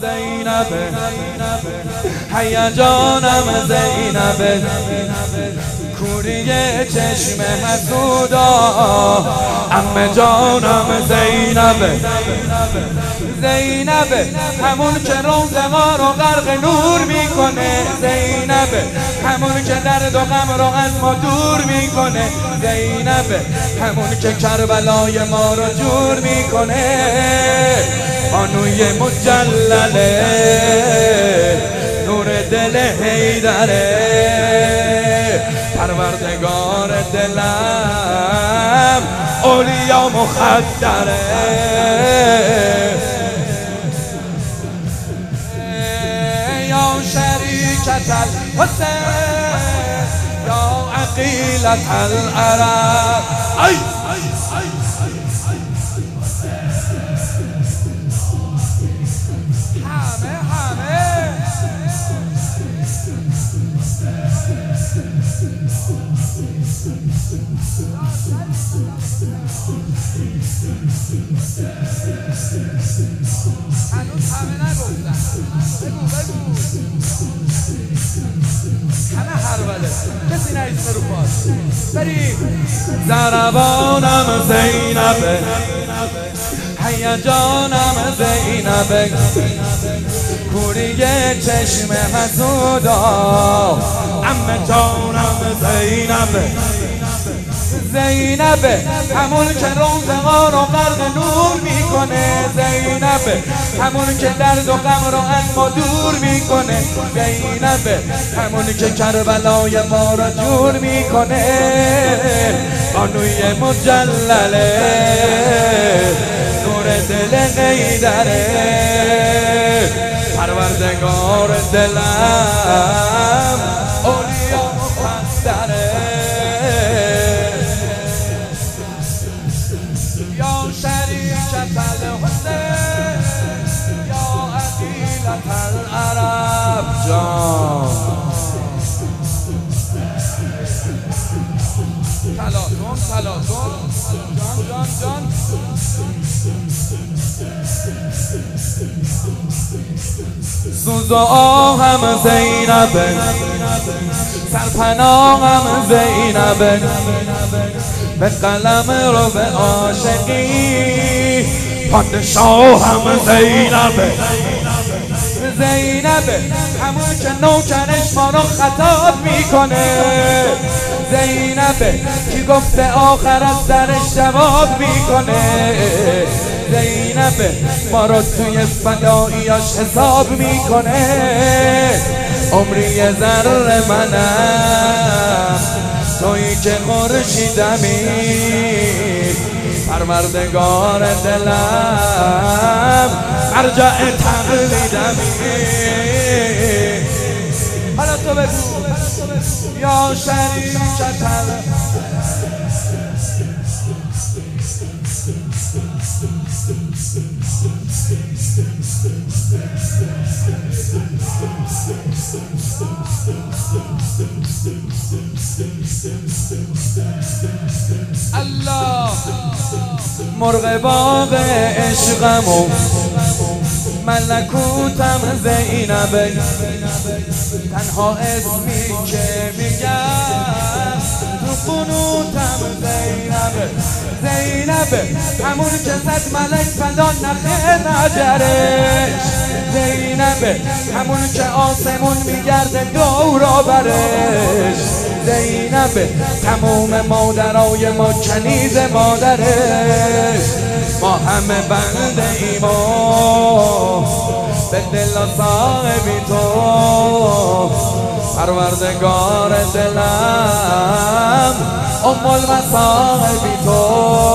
زینبه، هیجانم زینبه، کوری چشم حسودا عمه جانم زینبه، زینبه همون که روز ما رو غرق نور میکنه، زینبه همون که درد و غم رو از ما دور میکنه، زینبه همون که کربلای ما رو جور میکنه، بانوی مجلله نور دل حیدره، پروردگار دلم اولیا مخدره، یا شریکت الحسین یا عقیلت العرب. ای هنوز همه نگفتن. بگو همه هروله، کسی نیست رو پاس بریم. ضربانم زینبه، هیجانم زینبه، کوری چشم حسودا عمه جانم زینبه، زینبه همون که روزها رو غرق نور میکنه، زینبه همون که درد و غم رو از ما دور میکنه، زینبه همون که کربلای ما رو جور میکنه، بانوی مجلله نور دل حیدره، پروردگار دلم اولیا مقدره، یا شریکت الحسین یا عقیلت العرب. جان تلاطم جان سوز و آهم زینبه، سرپناهم زینبه، به قلم رو به عاشقی پادشاهم زینبه، زینبه همون که نوکرش ما رو خطاب میکنه، زینبه کی گفته آخر از درش جواب میکنه، زینبه ما رو توی فداییاش حساب میکنه، عمری ذره منم تویی که خورشیدمی، پروردگار دلم مرجع تقلیدمی. حالا تو بگو یا شریکت الله، مرغ باغ عشقم و ملکوتم زینبه، تنها اسمی که میگم تو قنوتم زینبه، زینبه همون که زد ملک فدان نخه نجرش، زینبه همون که آسمون میگرده دورا برش، زینبه تموم مادرای ما کنیز مادرش، ما همه بنده ایما به دل صاحبی تو، پروردگار دلم ام المصاحبی تو.